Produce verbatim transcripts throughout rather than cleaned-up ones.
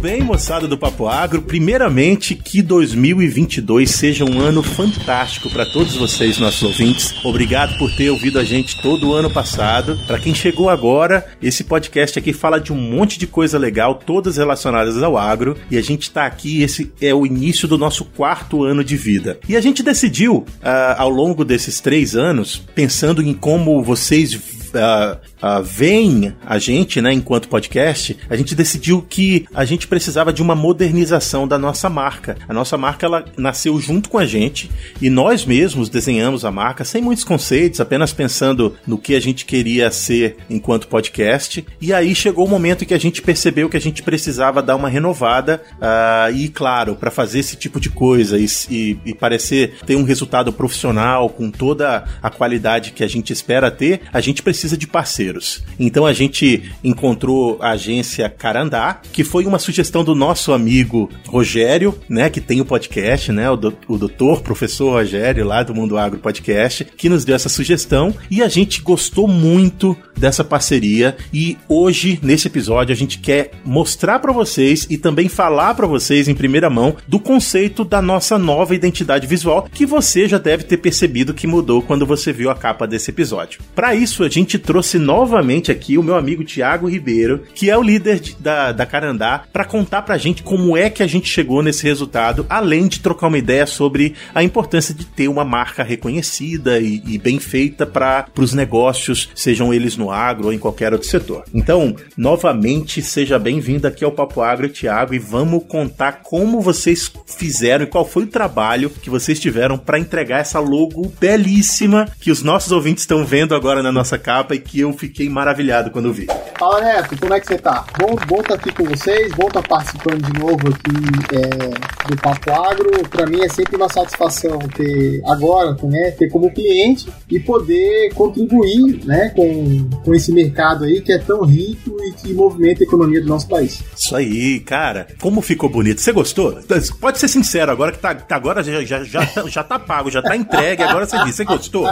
bem, moçada do Papo Agro? Primeiramente, que dois mil e vinte e dois seja um ano fantástico para todos vocês, nossos ouvintes. Obrigado por ter ouvido a gente todo o ano passado. Para quem chegou agora, esse podcast aqui fala de um monte de coisa legal, todas relacionadas ao agro, e a gente tá aqui, esse é o início do nosso quarto ano de vida. E a gente decidiu, uh, ao longo desses três anos, pensando em como vocês Uh, uh, veem a gente, né, enquanto podcast, a gente decidiu que a gente precisava de uma modernização da nossa marca. A nossa marca, ela nasceu junto com a gente e nós mesmos desenhamos a marca sem muitos conceitos, apenas pensando no que a gente queria ser enquanto podcast. E aí chegou o momento em que a gente percebeu que a gente precisava dar uma renovada uh, e, claro, para fazer esse tipo de coisa e, e, e parecer ter um resultado profissional com toda a qualidade que a gente espera ter, a gente precisa precisa de parceiros. Então a gente encontrou a agência Carandá, que foi uma sugestão do nosso amigo Rogério, né, que tem o podcast, né, o, do, o doutor, professor Rogério, lá do Mundo Agro Podcast, que nos deu essa sugestão e a gente gostou muito dessa parceria e hoje, nesse episódio, a gente quer mostrar para vocês e também falar para vocês em primeira mão do conceito da nossa nova identidade visual, que você já deve ter percebido que mudou quando você viu a capa desse episódio. Para isso, a gente trouxe novamente aqui o meu amigo Thiago Ribeiro, que é o líder de, da, da Carandá, para contar pra gente como é que a gente chegou nesse resultado, além de trocar uma ideia sobre a importância de ter uma marca reconhecida e, e bem feita para os negócios, sejam eles no agro ou em qualquer outro setor. Então, novamente, seja bem-vindo aqui ao Papo Agro, Thiago, e vamos contar como vocês fizeram e qual foi o trabalho que vocês tiveram para entregar essa logo belíssima que os nossos ouvintes estão vendo agora na nossa capa e que eu fiquei maravilhado quando vi. Fala, Neto, como é que você tá? Bom, bom tá aqui com vocês, bom tá participando de novo aqui é, do Papo Agro. Pra mim é sempre uma satisfação ter agora, né, ter como cliente e poder contribuir, né, com, com esse mercado aí que é tão rico e que movimenta a economia do nosso país. Isso aí, cara. Como ficou bonito. Você gostou? Pode ser sincero, agora que tá, tá agora já, já, já, já tá pago, já tá entregue, agora você diz, você gostou?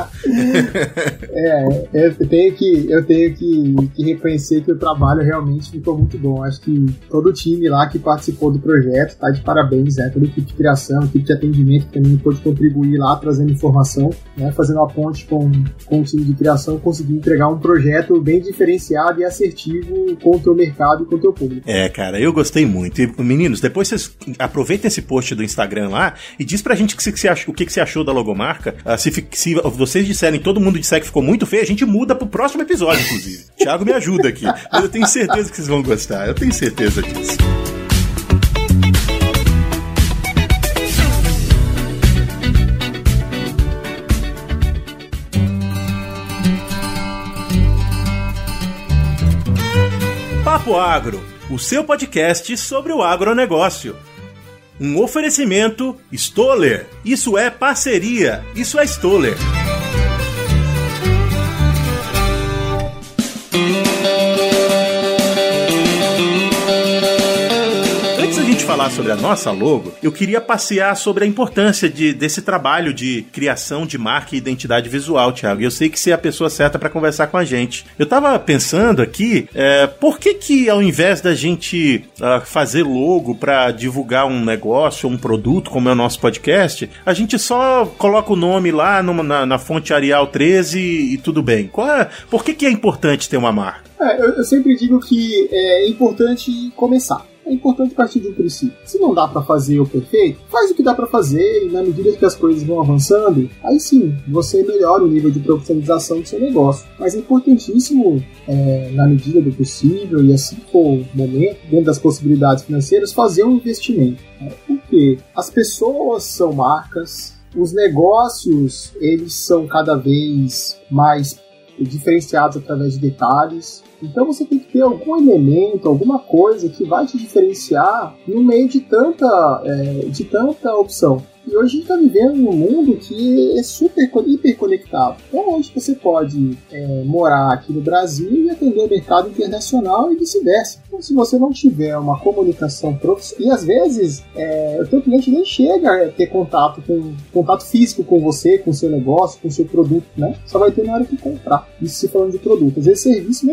é, eu tenho que, eu tenho que, que reconhecer que o trabalho realmente ficou muito bom. Acho que todo o time lá que participou do projeto tá de parabéns, né? Toda a equipe de criação, a equipe de atendimento que também pôde contribuir lá, trazendo informação, né? Fazendo a ponte com, com o time de criação, conseguindo entregar um projeto bem diferenciado e assertivo com o teu mercado e com o teu público. É, cara, eu gostei muito. E, meninos, depois vocês aproveitem esse post do Instagram lá e diz pra gente que se, que se ach, o que, que você achou da logomarca. Uh, se, se vocês disserem, todo mundo disser que ficou muito feio, a gente muda pro próximo episódio, inclusive. Thiago me ajuda aqui. Mas eu tenho certeza que vocês vão gostar. Eu tenho certeza disso. Papo Agro, o seu podcast sobre o agronegócio. Um oferecimento Stoller. Isso é parceria. Isso é Stoller. Falar sobre a nossa logo, eu queria passear sobre a importância de, desse trabalho de criação de marca e identidade visual, Thiago. E eu sei que você é a pessoa certa para conversar com a gente. Eu tava pensando aqui, é, por que que ao invés da gente uh, fazer logo para divulgar um negócio ou um produto, como é o nosso podcast, a gente só coloca o nome lá numa, na, na fonte Arial treze e, e tudo bem? Qual é, por que que é importante ter uma marca? É, eu, eu sempre digo que é importante começar. É importante partir de um princípio. Se não dá para fazer o perfeito, faz o que dá para fazer e na medida que as coisas vão avançando, aí sim, você melhora o nível de profissionalização do seu negócio. Mas é importantíssimo, é, na medida do possível e assim for o momento, dentro das possibilidades financeiras, fazer um investimento. Né? Porque as pessoas são marcas, os negócios, eles são cada vez mais diferenciados através de detalhes. Então você tem que ter algum elemento, alguma coisa que vai te diferenciar no meio de tanta, é, de tanta opção. E hoje a gente está vivendo num mundo que é super hiperconectado. Então hoje você pode é, morar aqui no Brasil e atender o mercado internacional e vice-versa. Então se você não tiver uma comunicação profissional, e às vezes é, o teu cliente nem chega a ter contato, com, contato físico com você, com o seu negócio, com o seu produto, né? Só vai ter na hora que comprar. Isso se falando de produto. Às vezes serviço não é isso.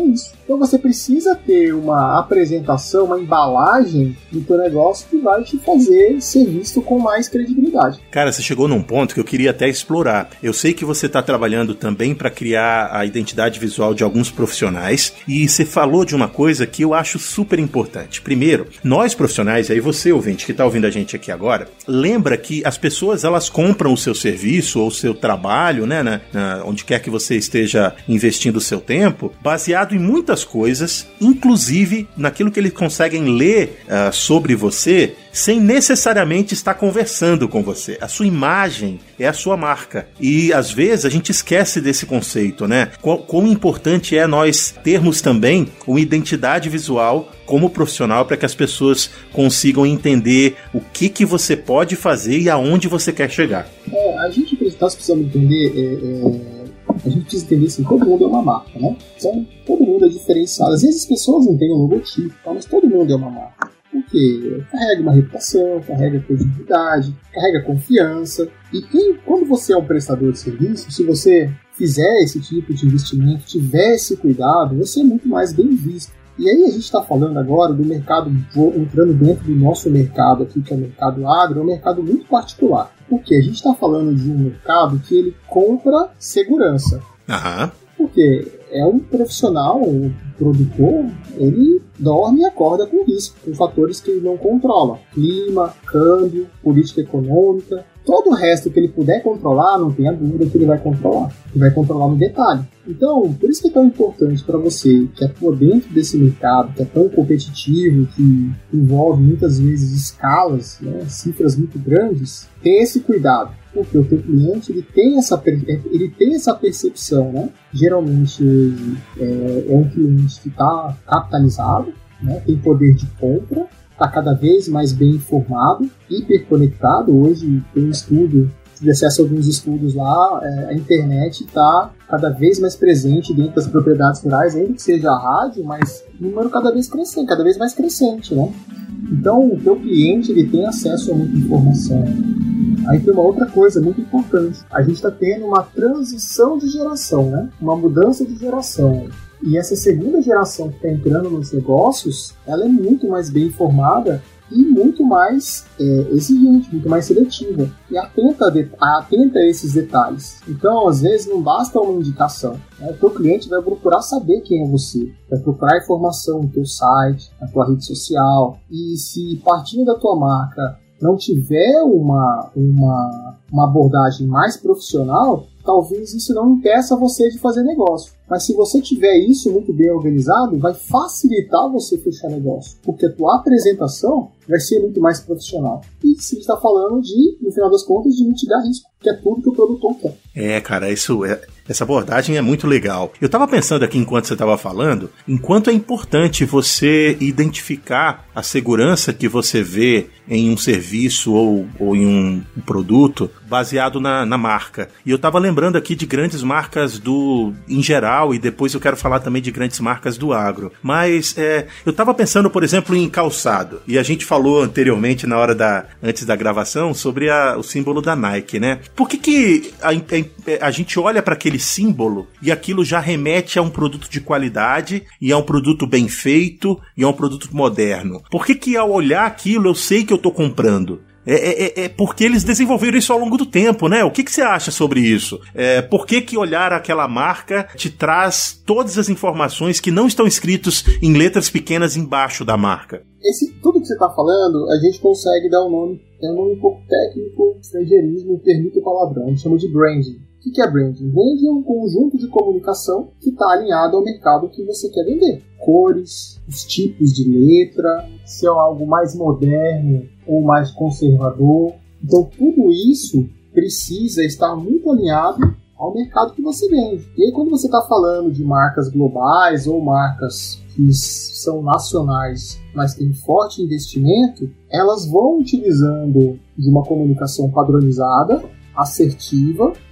Então você precisa ter uma apresentação, uma embalagem do teu negócio que vai te fazer ser visto com mais credibilidade. Cara, você chegou num ponto que eu queria até explorar. Eu sei que você está trabalhando também para criar a identidade visual de alguns profissionais e você falou de uma coisa que eu acho super importante. Primeiro, nós profissionais, aí você ouvinte que está ouvindo a gente aqui agora, lembra que as pessoas elas compram o seu serviço ou o seu trabalho, né, na, na, onde quer que você esteja investindo o seu tempo, baseado em muitas coisas, inclusive naquilo que eles conseguem ler uh, sobre você, sem necessariamente estar conversando com você. A sua imagem é a sua marca. E, às vezes, a gente esquece desse conceito, né? Quão, quão importante é nós termos também uma identidade visual como profissional para que as pessoas consigam entender o que, que você pode fazer e aonde você quer chegar. É, a gente precisa entender... É, é... A gente precisa entender assim, todo mundo é uma marca, né? Então, todo mundo é diferenciado. Às vezes as pessoas não têm um logotipo, mas todo mundo é uma marca. Porque carrega uma reputação, carrega credibilidade, carrega confiança. E quem, quando você é um prestador de serviço, se você fizer esse tipo de investimento, tiver esse cuidado, você é muito mais bem visto. E aí a gente está falando agora do mercado, entrando dentro do nosso mercado aqui, que é o mercado agro, é um mercado muito particular. Porque a gente está falando de um mercado que ele compra segurança. Aham. Porque é um profissional, um produtor, ele dorme e acorda com risco, com fatores que ele não controla. Clima, câmbio, política econômica. Todo o resto que ele puder controlar, não tenha dúvida que ele vai controlar. Ele vai controlar no detalhe. Então, por isso que é tão importante para você, que atua dentro desse mercado, que é tão competitivo, que envolve muitas vezes escalas, né, cifras muito grandes, ter esse cuidado. Porque o teu cliente ele tem essa, ele tem essa percepção, né? Geralmente é, é um cliente que está capitalizado, né? Tem poder de compra, está cada vez mais bem informado, hiperconectado. Hoje tem um estudo, tive acesso a alguns estudos lá, é, a internet está cada vez mais presente dentro das propriedades rurais, ainda que seja a rádio, mas número cada vez crescente, cada vez mais crescente, né? Então o teu cliente ele tem acesso a muita informação. Aí tem uma outra coisa muito importante. A gente está tendo uma transição de geração, né? Uma mudança de geração. E essa segunda geração que está entrando nos negócios, ela é muito mais bem informada e muito mais é, exigente, muito mais seletiva. E atenta a, de, atenta a esses detalhes. Então, às vezes, não basta uma indicação. Né? O teu cliente vai procurar saber quem é você. Vai procurar informação no teu site, na tua rede social. E se partindo da tua marca não tiver uma, uma, uma abordagem mais profissional, talvez isso não impeça você de fazer negócio. Mas se você tiver isso muito bem organizado, vai facilitar você fechar negócio. Porque a tua apresentação vai ser muito mais profissional. E se a gente está falando de, no final das contas, de mitigar risco, que é tudo que o produtor quer. É, cara, isso é, essa abordagem é muito legal. Eu estava pensando aqui enquanto você estava falando, enquanto é importante você identificar a segurança que você vê em um serviço ou, ou em um produto baseado na, na marca. E eu estava lembrando aqui de grandes marcas do em geral, e depois eu quero falar também de grandes marcas do agro. Mas é, eu estava pensando, por exemplo, em calçado. E a gente falou anteriormente, na hora da antes da gravação, sobre a, o símbolo da Nike, né? Por que, que a, a, a gente olha para aquele símbolo e aquilo já remete a um produto de qualidade, e a um produto bem feito, e a um produto moderno? Por que que ao olhar aquilo eu sei que eu estou comprando? É, é, é porque eles desenvolveram isso ao longo do tempo, né? O que, que você acha sobre isso? É, por que que olhar aquela marca te traz todas as informações que não estão escritas em letras pequenas embaixo da marca? Esse, tudo que você está falando, a gente consegue dar um nome, é um nome um pouco técnico, estrangeirismo, permite o palavrão, a gente chama de branding. O que é branding? Branding é um conjunto de comunicação que está alinhado ao mercado que você quer vender. Cores, os tipos de letra, se é algo mais moderno ou mais conservador. Então tudo isso precisa estar muito alinhado ao mercado que você vende. E aí quando você está falando de marcas globais ou marcas que são nacionais, mas têm forte investimento, elas vão utilizando de uma comunicação padronizada, assertiva,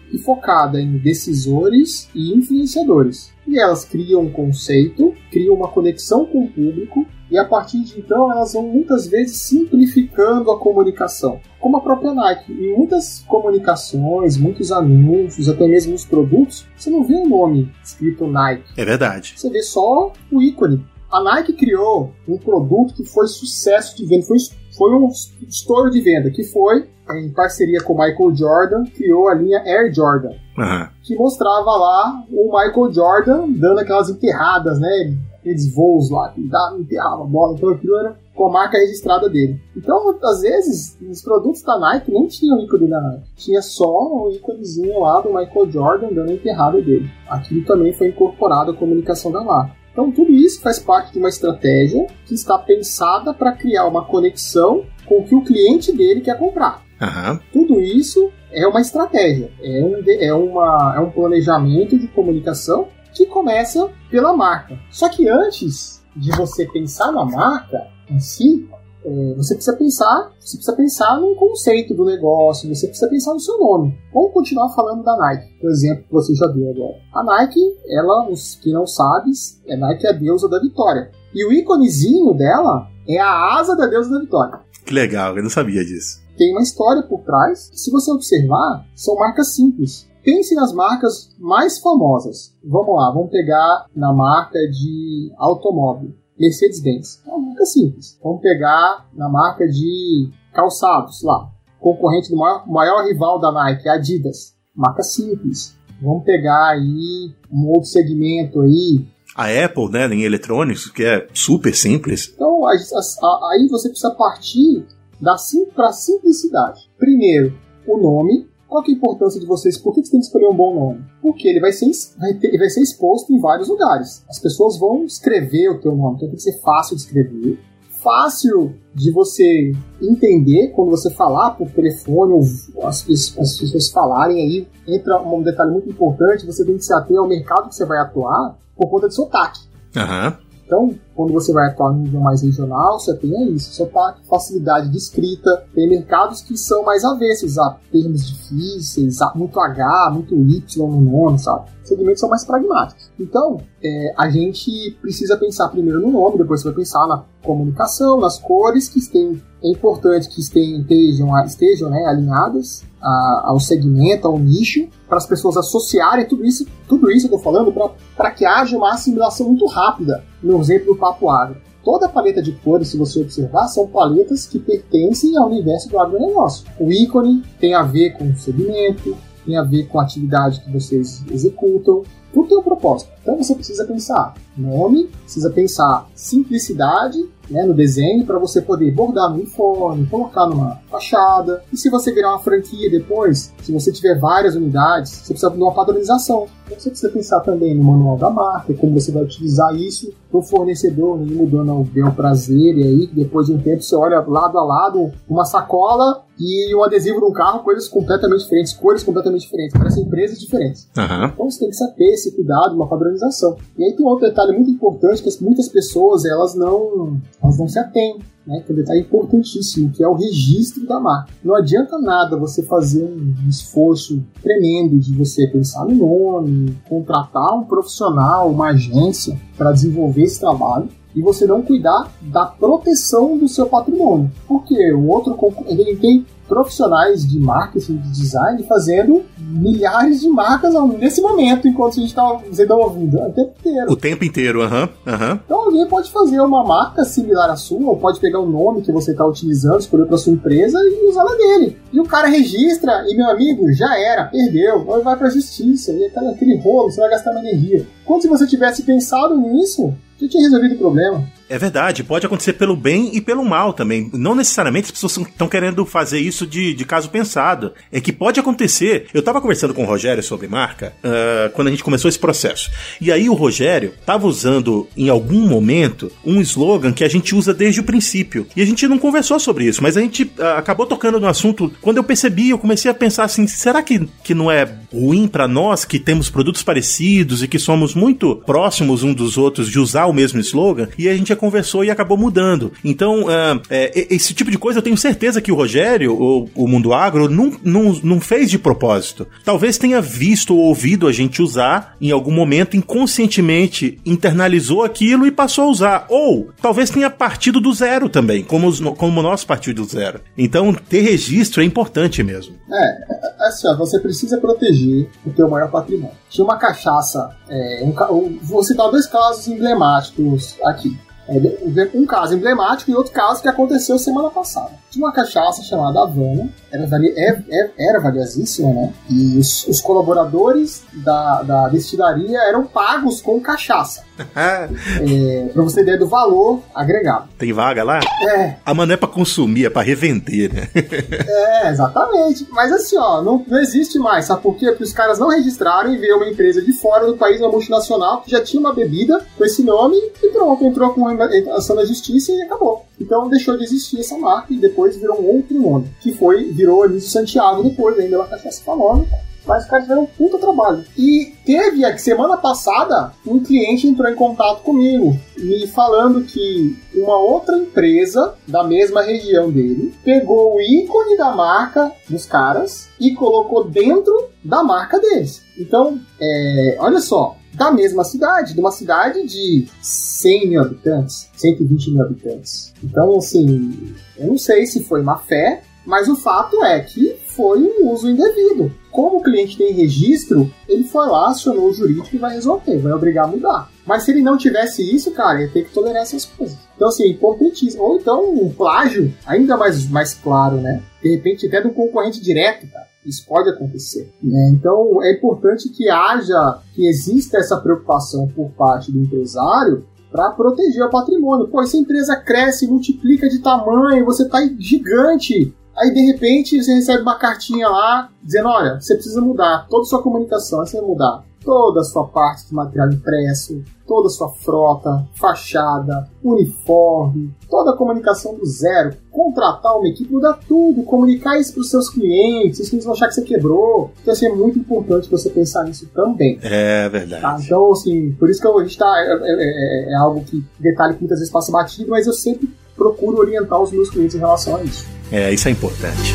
e focada em decisores e influenciadores. E elas criam um conceito, criam uma conexão com o público, e a partir de então elas vão muitas vezes simplificando a comunicação. Como a própria Nike. Em muitas comunicações, muitos anúncios, até mesmo nos produtos, você não vê o nome escrito Nike. É verdade. Você vê só o ícone. A Nike criou um produto que foi sucesso de venda, foi, foi um estouro de venda, que foi, em parceria com o Michael Jordan, criou a linha Air Jordan, uhum. que mostrava lá o Michael Jordan dando aquelas enterradas, né? Aqueles voos lá, que dava, enterrava a bola, então aquilo era com a marca registrada dele. Então, às vezes, os produtos da Nike nem tinham o ícone da Nike. Tinha só o íconezinho lá do Michael Jordan dando a enterrada dele. Aquilo também foi incorporado à comunicação da marca. Então, tudo isso faz parte de uma estratégia que está pensada para criar uma conexão com o que o cliente dele quer comprar. Uhum. Tudo isso é uma estratégia, é um, é, uma, é um planejamento de comunicação que começa pela marca. Só que antes de você pensar na marca em si, é, você precisa pensar, você precisa pensar no conceito do negócio, você precisa pensar no seu nome. Vamos continuar falando da Nike, por exemplo, que você já viu agora. A Nike, ela, os que não sabem, é Nike é a deusa da vitória. E o íconezinho dela é a asa da deusa da vitória. Que legal, eu não sabia disso. Tem uma história por trás, que se você observar, são marcas simples. Pense nas marcas mais famosas. Vamos lá, vamos pegar na marca de automóvel. Mercedes-Benz. É uma marca simples. Vamos pegar na marca de calçados, lá. Concorrente do maior, maior rival da Nike, Adidas. Marca simples. Vamos pegar aí um outro segmento aí. A Apple, né, em eletrônicos, que é super simples. Então, a, a, aí você precisa partir para a simplicidade. Primeiro, o nome. Qual que é a importância de vocês? Por que você tem que escolher um bom nome? Porque ele vai ser, vai, ter, ele vai ser exposto em vários lugares. As pessoas vão escrever o teu nome, então tem que ser fácil de escrever, fácil de você entender quando você falar por telefone, ou as, as pessoas falarem aí. Entra um detalhe muito importante, você tem que se ater ao mercado que você vai atuar por conta de sotaque. Aham. Uhum. Então, quando você vai atuar no nível mais regional, você tem isso, sotaque, facilidade de escrita. Tem mercados que são mais avessos a termos difíceis, a muito H, muito Y no nome, sabe? Segmentos são mais pragmáticos. Então, é, a gente precisa pensar primeiro no nome, depois você vai pensar na comunicação, nas cores, que tem, é importante que estejam, estejam né, alinhadas a, ao segmento, ao nicho, para as pessoas associarem tudo isso, tudo isso eu estou falando para que haja uma assimilação muito rápida, no exemplo do Papo Agro. Toda a paleta de cores, se você observar, são paletas que pertencem ao universo do agronegócio. O ícone tem a ver com o segmento, tem a ver com a atividade que vocês executam, tudo tem um propósito. Então você precisa pensar nome, precisa pensar simplicidade, né, no desenho, para você poder bordar no uniforme, colocar numa fachada. E se você virar uma franquia depois, se você tiver várias unidades, você precisa de uma padronização. Então você precisa pensar também no manual da marca, como você vai utilizar isso para o fornecedor, né, mudando ao bel prazer, e aí depois de um tempo você olha lado a lado uma sacola e um adesivo de um carro, coisas completamente diferentes, cores completamente diferentes, parecem empresas diferentes. Uhum. Então você tem que saber esse cuidado, uma padronização. E aí tem um outro detalhe muito importante, que muitas pessoas elas não, elas não se atêm, né? Que é um detalhe importantíssimo, que é o registro da marca. Não adianta nada você fazer um esforço tremendo de você pensar no nome, contratar um profissional, uma agência para desenvolver esse trabalho, e você não cuidar da proteção do seu patrimônio. Porque o outro ele tem profissionais de marketing, de design, fazendo milhares de marcas nesse momento, enquanto a gente está ouvindo, o tempo inteiro. O tempo inteiro, aham. Uhum, uhum. Então alguém pode fazer uma marca similar à sua, ou pode pegar o nome que você está utilizando, escolher para sua empresa e usar lá dele. E o cara registra, e meu amigo, já era, perdeu, vai para a justiça, e aquele, aquele rolo, você vai gastar uma energia. Quando se você tivesse pensado nisso, já tinha resolvido o problema. É verdade, pode acontecer pelo bem e pelo mal também. Não necessariamente as pessoas estão querendo fazer isso de, de caso pensado. É que pode acontecer. Eu estava conversando com o Rogério sobre marca uh, quando a gente começou esse processo. E aí o Rogério estava usando em algum momento um slogan que a gente usa desde o princípio. E a gente não conversou sobre isso, mas a gente uh, acabou tocando no assunto. Quando eu percebi, eu comecei a pensar assim, será que, que não é ruim para nós que temos produtos parecidos e que somos muito próximos uns dos outros de usar o mesmo slogan? E a gente conversou e acabou mudando. Então, uh, é, esse tipo de coisa eu tenho certeza que o Rogério, o, o Mundo Agro, não, não, não fez de propósito. Talvez tenha visto ou ouvido a gente usar em algum momento, inconscientemente internalizou aquilo e passou a usar. Ou talvez tenha partido do zero também, como, os, como nós partimos do zero. Então, ter registro é importante mesmo. É, assim, ó, você precisa proteger o teu maior patrimônio. Tinha uma cachaça, é, um, vou citar dois casos emblemáticos aqui. Um caso emblemático e outro caso que aconteceu semana passada. Tinha uma cachaça chamada Havana, era, vali, é, é, era valiosíssima, né? E os, os colaboradores da, da destilaria eram pagos com cachaça. é, pra você ter ideia do valor agregado. Tem vaga lá? É. A mano é pra consumir, é pra revender, né? É, exatamente. Mas assim, ó, não, não existe mais. Sabe por quê? Porque os caras não registraram e veio uma empresa de fora do país, uma multinacional, que já tinha uma bebida com esse nome e pronto, entrou com ação na justiça e acabou. Então deixou de existir essa marca e depois virou um outro nome, que foi, virou Anísio Santiago depois, ainda uma cachaça famosa. Mas os caras fizeram um puta trabalho. E teve, a semana passada, um cliente entrou em contato comigo, me falando que uma outra empresa da mesma região dele pegou o ícone da marca dos caras e colocou dentro da marca deles. Então, é, olha só, da mesma cidade, de uma cidade de cem mil habitantes, cento e vinte mil habitantes. Então, assim, eu não sei se foi má fé, mas o fato é que foi um uso indevido. Como o cliente tem registro, ele foi lá, acionou o jurídico e vai resolver, vai obrigar a mudar. Mas se ele não tivesse isso, cara, ele tem que tolerar essas coisas. Então, assim, é importantíssimo. Ou então, um plágio, ainda mais, mais claro, né? De repente, até de um concorrente direto, cara. Isso pode acontecer. Né? Então, é importante que haja, que exista essa preocupação por parte do empresário para proteger o patrimônio. Pô, se a empresa cresce, multiplica de tamanho, você tá gigante. Aí, de repente, você recebe uma cartinha lá, dizendo, olha, você precisa mudar toda a sua comunicação, você vai mudar toda a sua parte de material impresso, toda a sua frota, fachada, uniforme, toda a comunicação do zero, contratar uma equipe, mudar tudo, comunicar isso para os seus clientes, os clientes vão achar que você quebrou. Então, assim, é muito importante você pensar nisso também. É verdade. Tá? Então, assim, por isso que a gente tá, é, é, é algo que, detalhe que muitas vezes passa batido, mas eu sempre procuro orientar os meus clientes em relação a isso. É, isso é importante.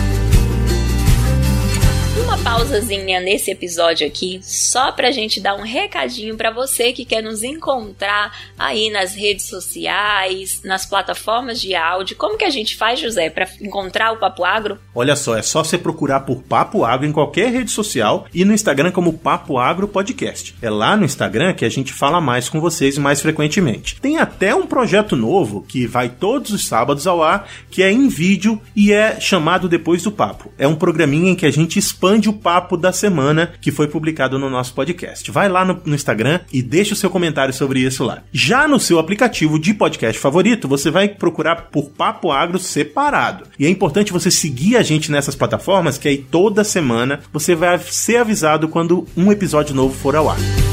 Uma pausazinha nesse episódio aqui, só pra gente dar um recadinho pra você que quer nos encontrar aí nas redes sociais, nas plataformas de áudio. Como que a gente faz, José, pra encontrar o Papo Agro? Olha só, é só você procurar por Papo Agro em qualquer rede social e no Instagram como Papo Agro Podcast. É lá no Instagram que a gente fala mais com vocês mais frequentemente. Tem até um projeto novo que vai todos os sábados ao ar, que é em vídeo e é chamado Depois do Papo. É um programinha em que a gente expande o papo da semana que foi publicado no nosso podcast. Vai lá no, no Instagram e deixa o seu comentário sobre isso lá. Já no seu aplicativo de podcast favorito, você vai procurar por Papo Agro separado. E é importante você seguir a gente nessas plataformas, que aí toda semana você vai ser avisado quando um episódio novo for ao ar.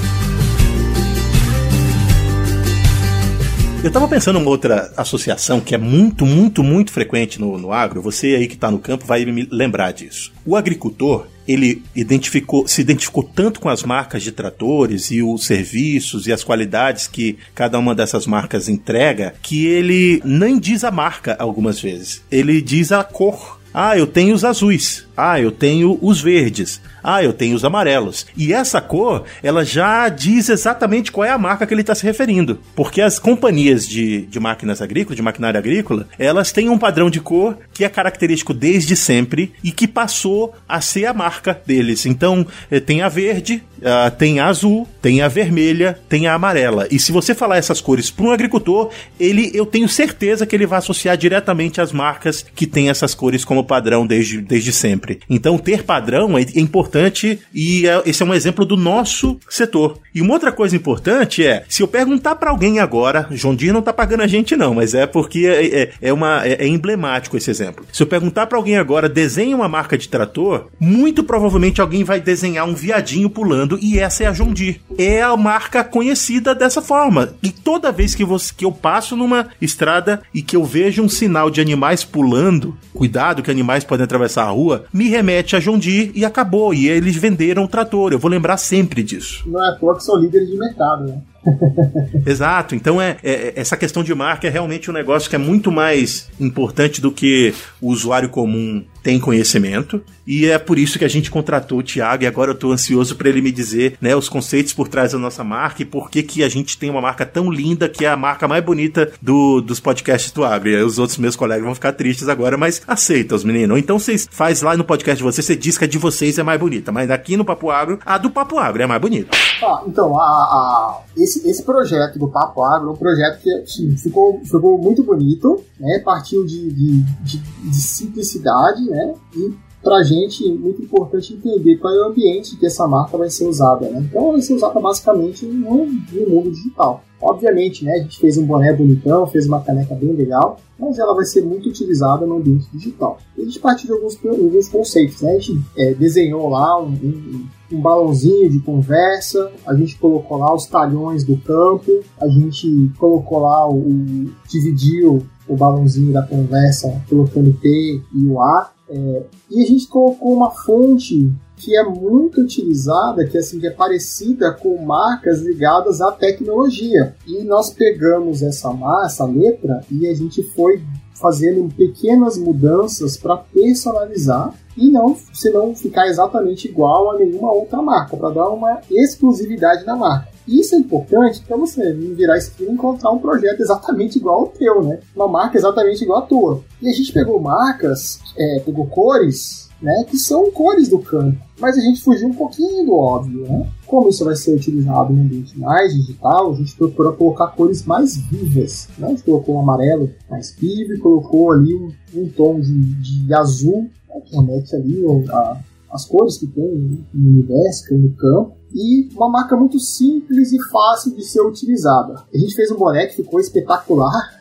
Eu tava pensando em uma outra associação que é muito, muito, muito frequente no, no agro. Você aí que tá no campo vai me lembrar disso. O agricultor, ele identificou, se identificou tanto com as marcas de tratores e os serviços e as qualidades que cada uma dessas marcas entrega, que ele nem diz a marca algumas vezes. Ele diz a cor. Ah, eu tenho os azuis. Ah, eu tenho os verdes. Ah, eu tenho os amarelos. E essa cor, ela já diz exatamente qual é a marca que ele está se referindo. Porque as companhias de, de máquinas agrícolas, de maquinária agrícola, elas têm um padrão de cor que é característico desde sempre e que passou a ser a marca deles. Então, tem a verde, tem a azul, tem a vermelha, tem a amarela. E se você falar essas cores para um agricultor, ele, eu tenho certeza que ele vai associar diretamente às marcas que têm essas cores como padrão desde, desde sempre. Então, ter padrão é importante e é, esse é um exemplo do nosso setor. E uma outra coisa importante é, se eu perguntar para alguém agora, John Deere não tá pagando a gente não, mas é porque é, é, é, uma, é, é emblemático esse exemplo. Se eu perguntar para alguém agora, desenhe uma marca de trator, muito provavelmente alguém vai desenhar um viadinho pulando e essa é a John Deere. É a marca conhecida dessa forma. E toda vez que, você, que eu passo numa estrada e que eu vejo um sinal de animais pulando, cuidado que animais podem atravessar a rua, me remete a John Deere e acabou. E eles venderam o trator. Eu vou lembrar sempre disso. Não é à toa que são líderes de mercado, né? Exato, então é, é, essa questão de marca é realmente um negócio que é muito mais importante do que o usuário comum tem conhecimento, e é por isso que a gente contratou o Thiago, e agora eu tô ansioso para ele me dizer, né, os conceitos por trás da nossa marca e por que que a gente tem uma marca tão linda, que é a marca mais bonita do, dos podcasts do Agro. E aí os outros meus colegas vão ficar tristes agora, mas aceita os meninos. Ou então vocês faz lá no podcast de vocês, você diz que a de vocês é mais bonita, mas aqui no Papo Agro, a do Papo Agro é mais bonita. Ah, então, a, a, esse, esse projeto do Papo Agro é um projeto que assim, ficou, ficou muito bonito, né? Partiu de, de, de, de simplicidade, né? E pra gente é muito importante entender qual é o ambiente que essa marca vai ser usada, né? Então, ela vai ser usada basicamente no, no mundo digital. Obviamente, né? A gente fez um boné bonitão, fez uma caneca bem legal, mas ela vai ser muito utilizada no ambiente digital. E a gente partiu de alguns, alguns conceitos, né? A gente é, desenhou lá um, um, um balãozinho de conversa, a gente colocou lá os talhões do campo, a gente colocou lá o, o dividiu o balãozinho da conversa colocando T e o A, é, e a gente colocou uma fonte que é muito utilizada, que, assim, que é parecida com marcas ligadas à tecnologia. E nós pegamos essa, essa letra e a gente foi fazendo pequenas mudanças para personalizar e não, se não ficar exatamente igual a nenhuma outra marca, para dar uma exclusividade na marca. Isso é importante para você não virar esquina e encontrar um projeto exatamente igual ao teu, né? Uma marca exatamente igual à tua. E a gente pegou marcas, é, pegou cores, né, que são cores do campo, mas a gente fugiu um pouquinho do óbvio, né? Como isso vai ser utilizado no ambiente mais digital, a gente procura colocar cores mais vivas, né? A gente colocou um amarelo mais vivo e colocou ali um, um tom de, de azul, né, que remete ali a, as cores que tem no universo, no campo. E uma marca muito simples e fácil de ser utilizada. A gente fez um boné que ficou espetacular,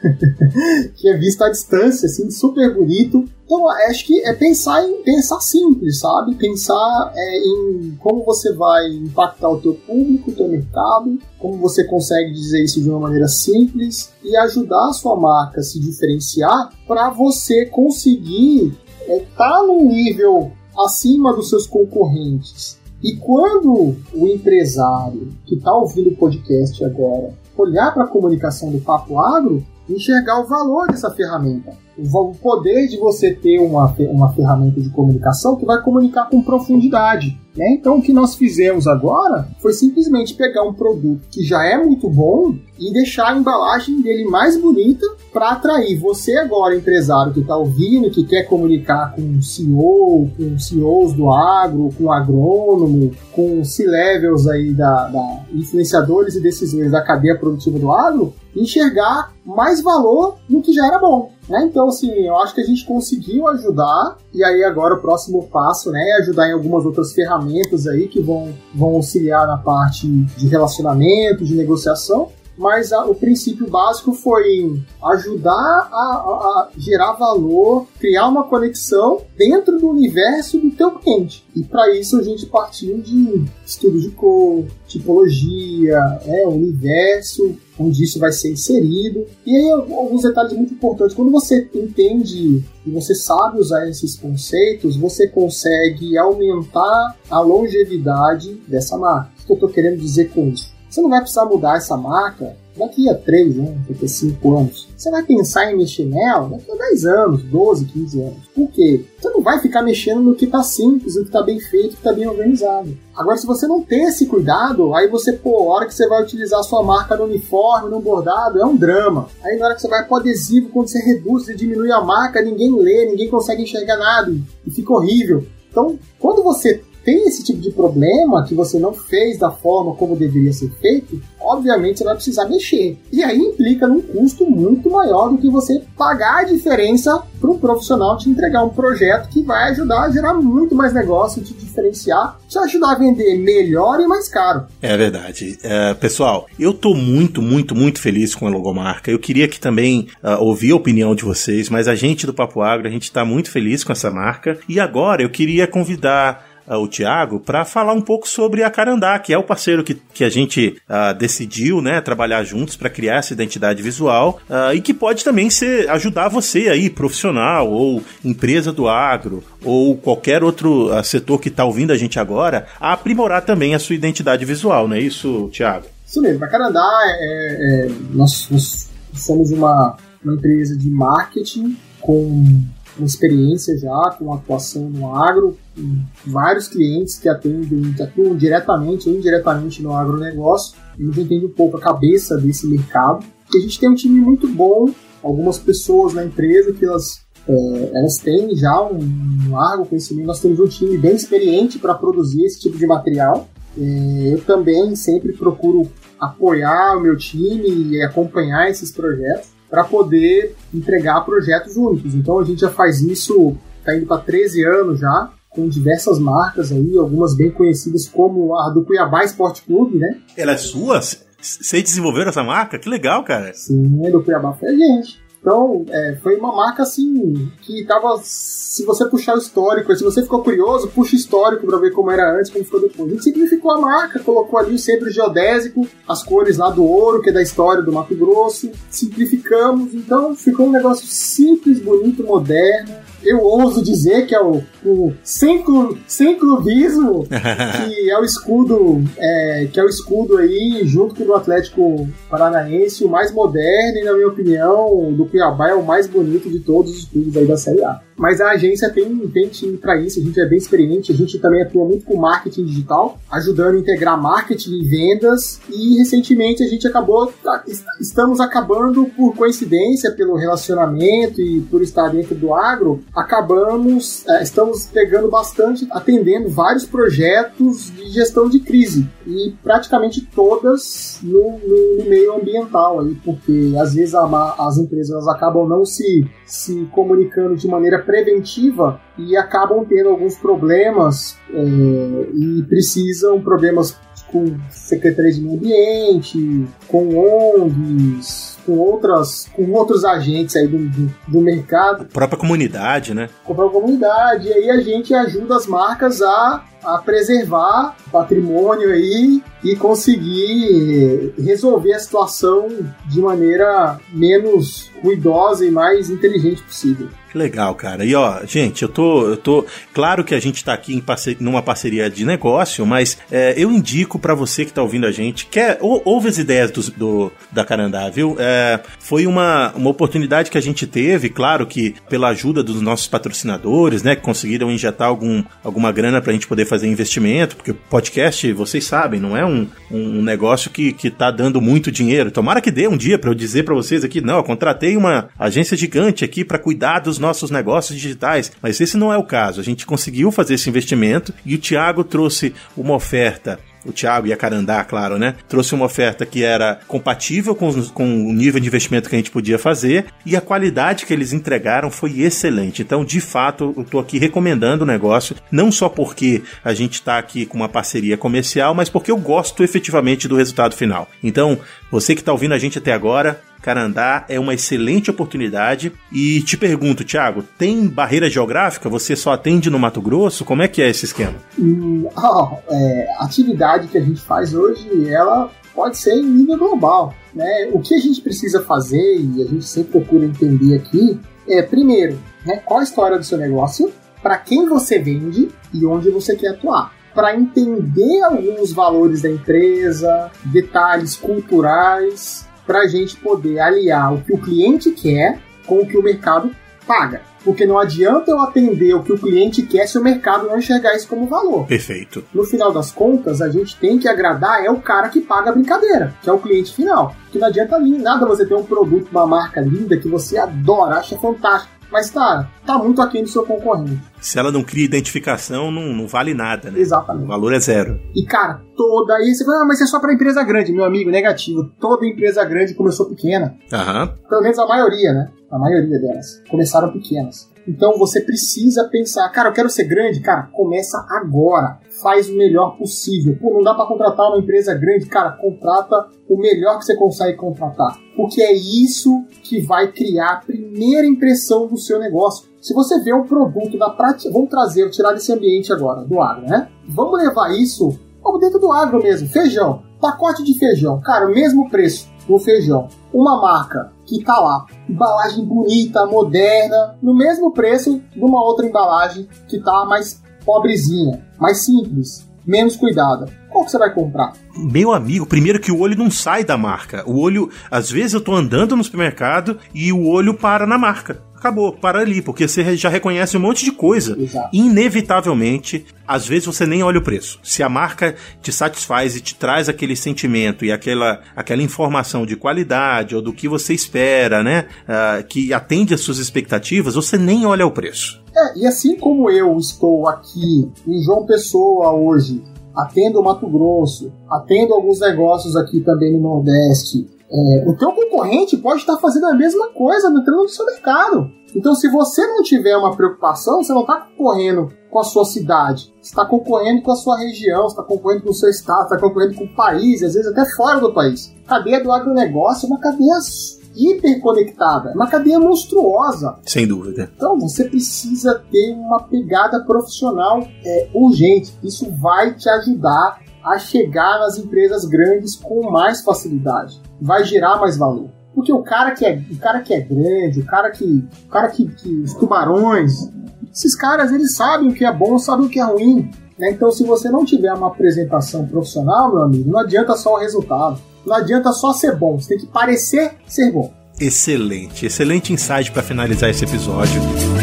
que é visto à distância, assim, super bonito. Então, acho que é pensar em pensar simples, sabe? Pensar é, em como você vai impactar o teu público, o teu mercado, como você consegue dizer isso de uma maneira simples e ajudar a sua marca a se diferenciar para você conseguir estar é, tá num nível acima dos seus concorrentes. E quando o empresário que está ouvindo o podcast agora olhar para a comunicação do Papo Agro, enxergar o valor dessa ferramenta, o poder de você ter uma, uma ferramenta de comunicação que vai comunicar com profundidade, né? Então o que nós fizemos agora foi simplesmente pegar um produto que já é muito bom e deixar a embalagem dele mais bonita para atrair você agora, empresário que está ouvindo, que quer comunicar com o C E O, com C E Os do agro, com o agrônomo, com C-levels aí da, da influenciadores e decisores da cadeia produtiva do agro, enxergar mais valor no que já era bom. Né? Então, assim, eu acho que a gente conseguiu ajudar, e aí agora o próximo passo, né, é ajudar em algumas outras ferramentas aí que vão, vão auxiliar na parte de relacionamento, de negociação, mas a, o princípio básico foi ajudar a, a, a gerar valor, criar uma conexão dentro do universo do teu cliente. E para isso a gente partiu de estudo de cor, tipologia, né, universo, onde isso vai ser inserido. E aí alguns detalhes muito importantes. Quando você entende e você sabe usar esses conceitos, você consegue aumentar a longevidade dessa marca. O que eu estou querendo dizer com isso? Você não vai precisar mudar essa marca daqui a três, né, daqui a cinco anos. Você vai pensar em mexer nela daqui a dez anos, doze, quinze anos. Por quê? Você não vai ficar mexendo no que está simples, no que está bem feito, no que está bem organizado. Agora, se você não tem esse cuidado, aí você, pô, a hora que você vai utilizar a sua marca no uniforme, no bordado, é um drama. Aí na hora que você vai pro adesivo, quando você reduz, você diminui a marca, ninguém lê, ninguém consegue enxergar nada e fica horrível. Então, quando você tem esse tipo de problema que você não fez da forma como deveria ser feito, obviamente você vai precisar mexer. E aí implica num custo muito maior do que você pagar a diferença para um profissional te entregar um projeto que vai ajudar a gerar muito mais negócio, te diferenciar, te ajudar a vender melhor e mais caro. É verdade. É, pessoal, eu tô muito, muito, muito feliz com a logomarca. Eu queria que também uh, ouvir a opinião de vocês, mas a gente do Papo Agro, a gente tá muito feliz com essa marca. E agora eu queria convidar uh, o Thiago para falar um pouco sobre a Carandá, que é o parceiro que, que a gente uh, decidiu, né, trabalhar juntos para criar essa identidade visual uh, e que pode também ser, ajudar você aí, profissional ou empresa do agro ou qualquer outro uh, setor que está ouvindo a gente agora, a aprimorar também a sua identidade visual, não é isso, Thiago? Isso mesmo, a Carandá, é, é, nós, nós somos uma, uma empresa de marketing com uma experiência já, com atuação no agro, vários clientes que atendem, que atuam diretamente ou indiretamente no agronegócio. A gente entende um pouco a cabeça desse mercado. E a gente tem um time muito bom, algumas pessoas na empresa que elas, é, elas têm já um, um largo conhecimento. Nós temos um time bem experiente para produzir esse tipo de material. É, eu também sempre procuro apoiar o meu time e acompanhar esses projetos para poder entregar projetos únicos. Então a gente já faz isso, está indo para treze anos já, com diversas marcas aí, algumas bem conhecidas como a do Cuiabá Esporte Clube, né? Ela é sua? Vocês desenvolveram essa marca? Que legal, cara. Sim, a do Cuiabá foi a gente. Então, é, foi uma marca, assim, que tava... Se você puxar o histórico, se você ficou curioso, puxa o histórico pra ver como era antes, como ficou depois. A gente simplificou a marca, colocou ali o centro geodésico, as cores lá do ouro, que é da história do Mato Grosso. Simplificamos, então ficou um negócio simples, bonito, moderno. Eu ouso dizer que é o, o sem, clu, sem clubismo, que é o escudo, é, que é o escudo aí, junto com o do Atlético Paranaense, o mais moderno e, na minha opinião, do Cuiabá é o mais bonito de todos os clubes aí da Série A. Mas a agência tem, tem time para isso, a gente é bem experiente, a gente também atua muito com marketing digital, ajudando a integrar marketing e vendas, e recentemente a gente acabou, estamos acabando por coincidência, pelo relacionamento e por estar dentro do agro, acabamos, é, estamos pegando bastante, atendendo vários projetos de gestão de crise, e praticamente todas no, no, no meio ambiental, aí, porque às vezes a, as empresas acabam não se, se comunicando de maneira preventiva e acabam tendo alguns problemas é, e precisam, problemas com secretarias de meio ambiente, com O N Gs, com, outras, com outros agentes aí do, do, do mercado. A própria comunidade, né? Com a própria comunidade. E aí a gente ajuda as marcas a, a preservar o patrimônio aí e conseguir resolver a situação de maneira menos ruidosa e mais inteligente possível. Que legal, cara. E ó, gente, eu tô, eu tô... Claro que a gente tá aqui em parceria, numa parceria de negócio, mas é, eu indico pra você que tá ouvindo a gente, quer, ou, ouve as ideias do, do, da Carandá, viu? É, foi uma, uma oportunidade que a gente teve, claro que pela ajuda dos nossos patrocinadores, né, que conseguiram injetar algum, alguma grana pra gente poder fazer investimento, porque o podcast, vocês sabem, não é um, um negócio que, que tá dando muito dinheiro. Tomara que dê um dia pra eu dizer pra vocês aqui, não, eu contratei uma agência gigante aqui pra cuidar dos nossos negócios digitais, mas esse não é o caso. A gente conseguiu fazer esse investimento e o Thiago trouxe uma oferta, o Thiago e a Carandá, claro, né? Trouxe uma oferta que era compatível com, com o nível de investimento que a gente podia fazer e a qualidade que eles entregaram foi excelente. Então, de fato, eu tô aqui recomendando o negócio, não só porque a gente tá aqui com uma parceria comercial, mas porque eu gosto efetivamente do resultado final. Então, você que tá ouvindo a gente até agora, Carandá é uma excelente oportunidade. E te pergunto, Thiago, tem barreira geográfica? Você só atende no Mato Grosso? Como é que é esse esquema? Hum, oh, é, a atividade que a gente faz hoje, ela pode ser em nível global, né? O que a gente precisa fazer, e a gente sempre procura entender aqui, é, primeiro, né, qual a história do seu negócio, para quem você vende e onde você quer atuar. Para entender alguns valores da empresa, detalhes culturais, para a gente poder aliar o que o cliente quer com o que o mercado paga. Porque não adianta eu atender o que o cliente quer se o mercado não enxergar isso como valor. Perfeito. No final das contas, a gente tem que agradar é o cara que paga a brincadeira, que é o cliente final. Que não adianta nada você ter um produto, uma marca linda que você adora, acha fantástico. Mas, cara, tá muito aquém do seu concorrente. Se ela não cria identificação, não, não vale nada, né? Exatamente. O valor é zero. E, cara, toda... Aí você fala, ah, mas é só pra empresa grande. Meu amigo, negativo. Toda empresa grande começou pequena. Aham. Pelo menos a maioria, né? A maioria delas começaram pequenas. Então, você precisa pensar, cara, eu quero ser grande? Cara, começa agora. Faz o melhor possível. Pô, não dá pra contratar uma empresa grande? Cara, contrata o melhor que você consegue contratar. Porque é isso que vai criar a primeira impressão do seu negócio. Se você vê um produto da prática, vamos trazer, tirar desse ambiente agora, do agro, né? Vamos levar isso, vamos dentro do agro mesmo, feijão, pacote de feijão, cara, o mesmo preço do feijão. Uma marca que tá lá, embalagem bonita, moderna, no mesmo preço de uma outra embalagem que tá mais pobrezinha, mais simples, menos cuidada. Qual que você vai comprar? Meu amigo, primeiro que o olho não sai da marca. O olho, às vezes eu tô andando no supermercado e o olho para na marca. Acabou, para ali, porque você já reconhece um monte de coisa. Exato. Inevitavelmente, às vezes você nem olha o preço. Se a marca te satisfaz e te traz aquele sentimento e aquela, aquela informação de qualidade ou do que você espera, né, uh, que atende às suas expectativas, você nem olha o preço. É, e assim como eu estou aqui em João Pessoa hoje, atendo o Mato Grosso, atendo alguns negócios aqui também no Nordeste, é, o teu concorrente pode estar fazendo a mesma coisa entrando no seu mercado. Então, se você não tiver uma preocupação, você não está concorrendo com a sua cidade, você está concorrendo com a sua região, você está concorrendo com o seu estado, você está concorrendo com o país, às vezes até fora do país. A cadeia do agronegócio é uma cadeia hiperconectada, é uma cadeia monstruosa. Sem dúvida. Então você precisa ter uma pegada profissional é, urgente. Isso vai te ajudar a chegar nas empresas grandes com mais facilidade. Vai gerar mais valor. Porque o cara que é, o cara que é grande, o cara que, o cara que, que os tubarões, esses caras eles sabem o que é bom, sabem o que é ruim. Né? Então se você não tiver uma apresentação profissional, meu amigo, não adianta só o resultado. Não adianta só ser bom, você tem que parecer ser bom. Excelente, excelente insight para finalizar esse episódio.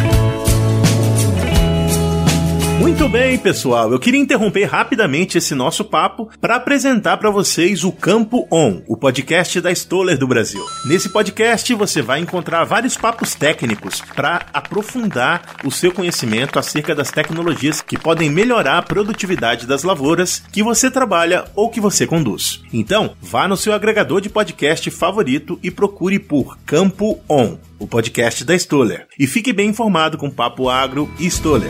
Muito bem, pessoal, eu queria interromper rapidamente esse nosso papo para apresentar para vocês o Campo On, o podcast da Stoller do Brasil. Nesse podcast você vai encontrar vários papos técnicos para aprofundar o seu conhecimento acerca das tecnologias que podem melhorar a produtividade das lavouras que você trabalha ou que você conduz. Então, vá no seu agregador de podcast favorito e procure por Campo On, o podcast da Stoller. E fique bem informado com Papo Agro e Stoller.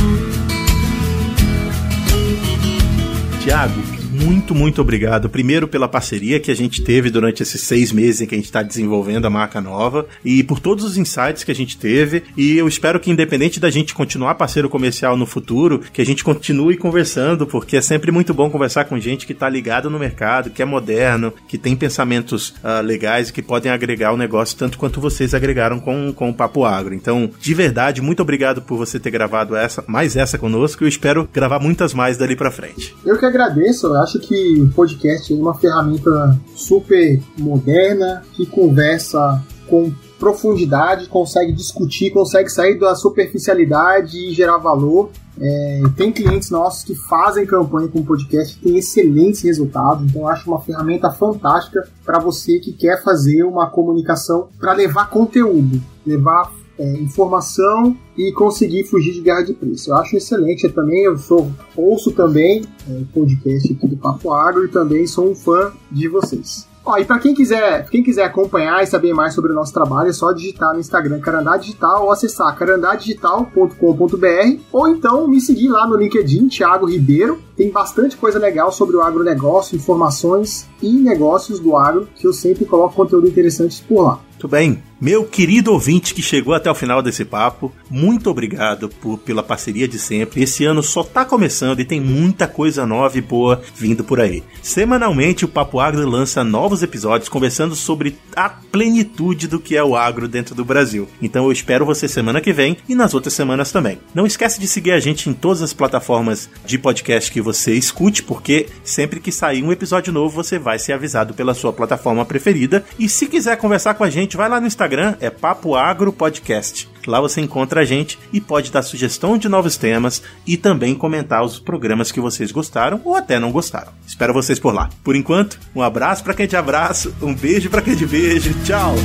Tiago, muito, muito obrigado. Primeiro pela parceria que a gente teve durante esses seis meses em que a gente está desenvolvendo a marca nova e por todos os insights que a gente teve. E eu espero que, independente da gente continuar parceiro comercial no futuro, que a gente continue conversando, porque é sempre muito bom conversar com gente que está ligado no mercado, que é moderno, que tem pensamentos uh, legais e que podem agregar o negócio tanto quanto vocês agregaram com, com o Papo Agro. Então, de verdade, muito obrigado por você ter gravado essa, mais essa conosco e eu espero gravar muitas mais dali pra frente. Eu que agradeço, eu acho que o podcast é uma ferramenta super moderna, que conversa com profundidade, consegue discutir, consegue sair da superficialidade e gerar valor. É, tem clientes nossos que fazem campanha com podcast e tem excelentes resultados, então eu acho uma ferramenta fantástica para você que quer fazer uma comunicação para levar conteúdo, levar É, informação e conseguir fugir de guerra de preço. Eu acho excelente. Eu também eu sou, ouço também é, podcast aqui do Papo Agro e também sou um fã de vocês. Ó, e para quem quiser, quem quiser acompanhar e saber mais sobre o nosso trabalho, é só digitar no Instagram Carandá Digital ou acessar carandá digital ponto com ponto b r ou então me seguir lá no LinkedIn, Thiago Ribeiro. Tem bastante coisa legal sobre o agronegócio, informações e negócios do agro, que eu sempre coloco conteúdo interessante por lá. Muito bem. Meu querido ouvinte que chegou até o final desse papo, muito obrigado por, pela parceria de sempre. Esse ano só tá começando e tem muita coisa nova e boa vindo por aí. Semanalmente o Papo Agro lança novos episódios conversando sobre a plenitude do que é o agro dentro do Brasil. Então eu espero você semana que vem e nas outras semanas também. Não esquece de seguir a gente em todas as plataformas de podcast que você escute, porque sempre que sair um episódio novo você vai ser avisado pela sua plataforma preferida. E se quiser conversar com a gente, vai lá no Instagram, é Papo Agro Podcast. Lá você encontra a gente e pode dar sugestão de novos temas e também comentar os programas que vocês gostaram ou até não gostaram. Espero vocês por lá. Por enquanto, um abraço para quem te abraça, um beijo para quem te beijo. Tchau!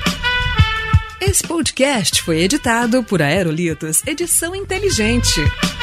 Esse podcast foi editado por Aerolitos Edição Inteligente.